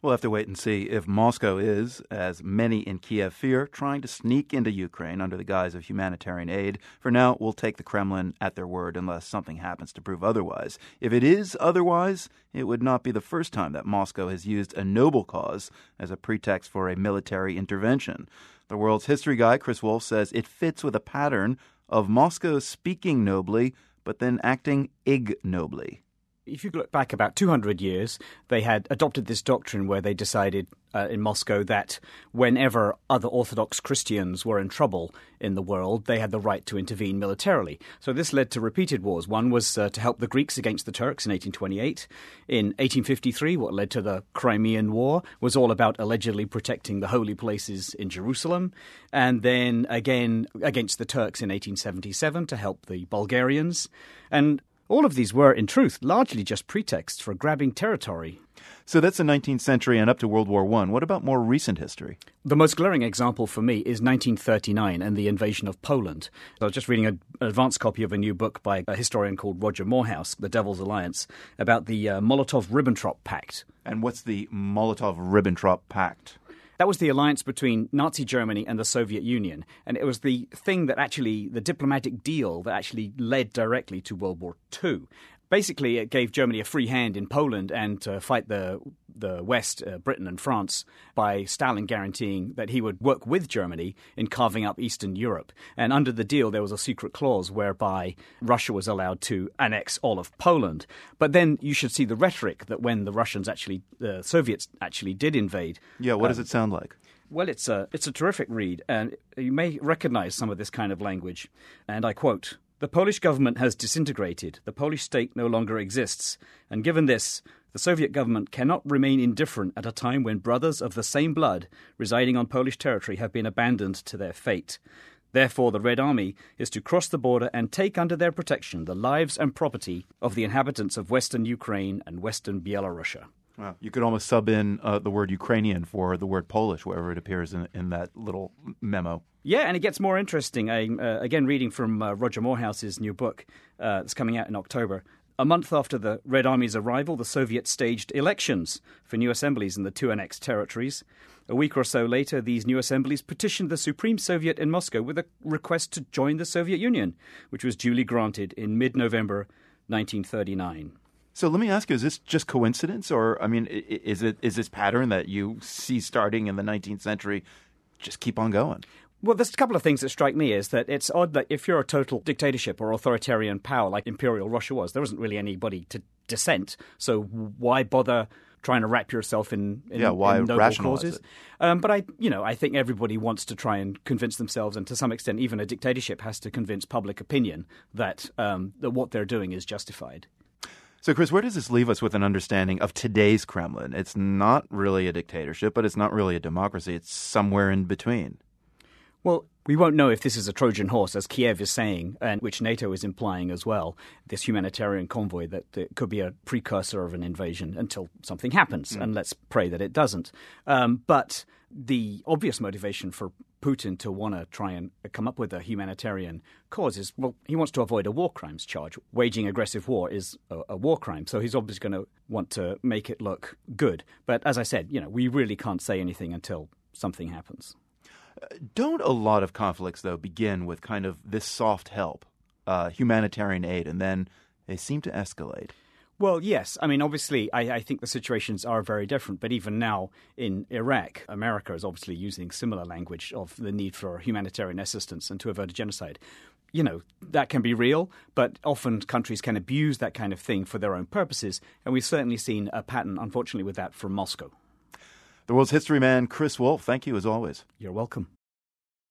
We'll have to wait and see if Moscow is, as many in Kiev fear, trying to sneak into Ukraine under the guise of humanitarian aid. For now, we'll take the Kremlin at their word unless something happens to prove otherwise. If it is otherwise, it would not be the first time that Moscow has used a noble cause as a pretext for a military intervention. The world's history guy, Chris Wolf, says it fits with a pattern of Moscow speaking nobly, but then acting ignobly. If you look back about 200 years, they had adopted this doctrine where they decided in Moscow that whenever other Orthodox Christians were in trouble in the world, they had the right to intervene militarily. So this led to repeated wars. One was to help the Greeks against the Turks in 1828. In 1853, what led to the Crimean War was all about allegedly protecting the holy places in Jerusalem. And then again against the Turks in 1877 to help the Bulgarians. And all of these were, in truth, largely just pretexts for grabbing territory. So that's the 19th century and up to World War I. What about more recent history? The most glaring example for me is 1939 and the invasion of Poland. I was just reading an advanced copy of a new book by a historian called Roger Morehouse, The Devil's Alliance, about the Molotov-Ribbentrop Pact. And what's the Molotov-Ribbentrop Pact? That was the alliance between Nazi Germany and the Soviet Union. And it was the thing that actually, the diplomatic deal that actually led directly to World War II. Basically, it gave Germany a free hand in Poland and to fight the West, Britain and France, by Stalin guaranteeing that he would work with Germany in carving up Eastern Europe. And under the deal, there was a secret clause whereby Russia was allowed to annex all of Poland. But then you should see the rhetoric that when the Soviets actually did invade. Yeah, what does it sound like? Well, it's a terrific read, and you may recognize some of this kind of language. And I quote, "The Polish government has disintegrated. The Polish state no longer exists. And given this, the Soviet government cannot remain indifferent at a time when brothers of the same blood residing on Polish territory have been abandoned to their fate. Therefore, the Red Army is to cross the border and take under their protection the lives and property of the inhabitants of Western Ukraine and Western Byelorussia." Wow. You could almost sub in the word Ukrainian for the word Polish, wherever it appears in that little memo. Yeah, and it gets more interesting. Again, reading from Roger Morehouse's new book that's coming out in October. A month after the Red Army's arrival, the Soviets staged elections for new assemblies in the two annexed territories. A week or so later, these new assemblies petitioned the Supreme Soviet in Moscow with a request to join the Soviet Union, which was duly granted in mid-November 1939. So let me ask you, is this just coincidence? Or, I mean, is this pattern that you see starting in the 19th century just keep on going? Well, there's a couple of things that strike me is that it's odd that if you're a total dictatorship or authoritarian power like Imperial Russia was, there wasn't really anybody to dissent. So why bother trying to wrap yourself in noble causes? But I think everybody wants to try and convince themselves, and to some extent even a dictatorship has to convince public opinion that what they're doing is justified. So, Chris, where does this leave us with an understanding of today's Kremlin? It's not really a dictatorship, but it's not really a democracy. It's somewhere in between. Well, we won't know if this is a Trojan horse, as Kiev is saying, and which NATO is implying as well, this humanitarian convoy that could be a precursor of an invasion until something happens, and let's pray that it doesn't. But the obvious motivation for Putin to want to try and come up with a humanitarian cause is, well, he wants to avoid a war crimes charge. Waging aggressive war is a war crime, so he's obviously going to want to make it look good. But as I said, we really can't say anything until something happens. Don't a lot of conflicts, though, begin with kind of this soft help, humanitarian aid, and then they seem to escalate? Well, yes. I mean, obviously, I think the situations are very different. But even now in Iraq, America is obviously using similar language of the need for humanitarian assistance and to avert a genocide. That can be real, but often countries can abuse that kind of thing for their own purposes. And we've certainly seen a pattern, unfortunately, with that from Moscow. The world's history man, Chris Wolf, thank you as always. You're welcome.